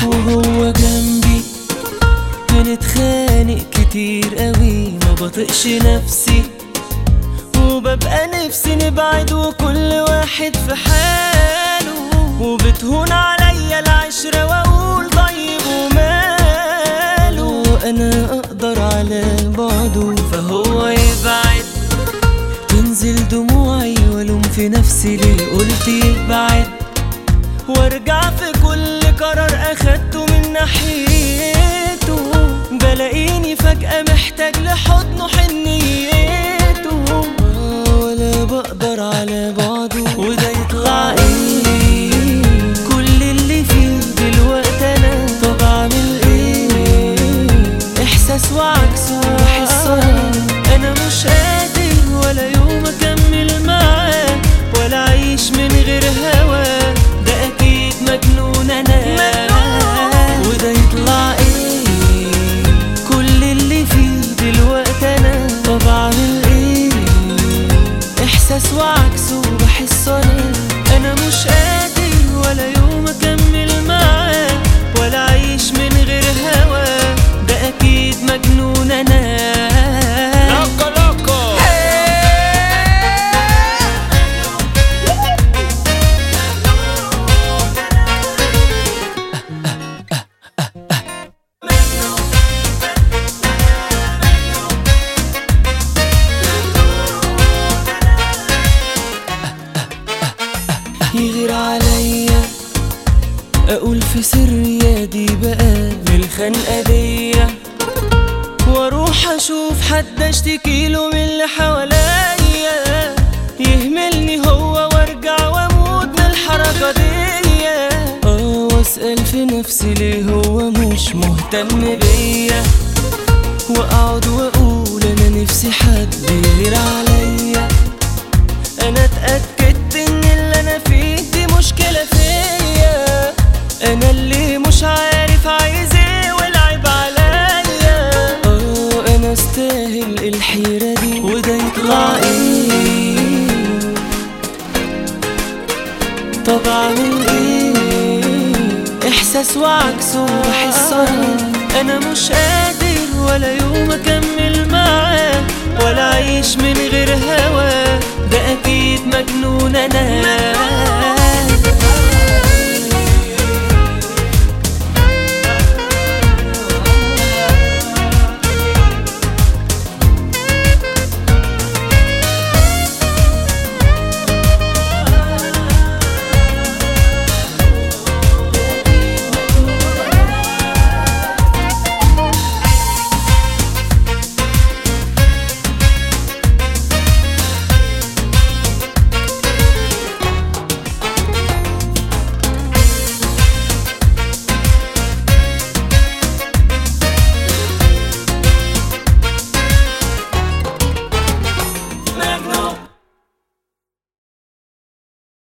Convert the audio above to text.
وهو جنبي بنتخانق كتير قوي، ما بطقش نفسي وببقى نفسي نبعد وكل واحد في حاله، وبتهون عليا العشرة واقول طيب وماله. انا اقدر على بعده فهو يبعد، تنزل دموعي والوم في نفسي ليه قلت يبعد، وارجع في كل قرار اخدته من ناحيته بلاقيني فجأة محتاج لحضنه حنيته، ولا بقدر على بعضه. وده يطلع ايه كل اللي فيه دلوقتي انا؟ طب اعمل ايه؟ احساس وعكسه بحس انا مش قادر ولا يوم اكمل معاه ولا اعيش من غير هواه، ده اكيد مجنون انا. وده يطلع ايه كل اللي فيه دلوقتي انا؟ طب اعمل ايه؟ احساس وعكسه بحس انا مش قادر ولا يوم اكمل معاه ولا اعيش من غير هواه، ده اكيد مجنون انا. يغير عليا اقول في سري يا دي بقى للخنقه دي، واروح اشوف حد اشتكيله من اللي حواليا، يهملني هو وارجع واموت من الحركه دي. واسال في نفسي ليه هو مش مهتم بيا، واقعد واقول انا نفسي حد يغير عليا. انا اتاكدت ان اللي انا فيه دي مشكله فيا، انا اللي مش عارف عايز ايه والعيب عليا. انا استاهل الحيره دي. وده يطلع ايه؟ طب اعمل ايه؟ احساس وعكسه بحس انا مش قادر ولا يوم اكمل معاه ولا اعيش من غير هواه، ده اكيد مجنون انا.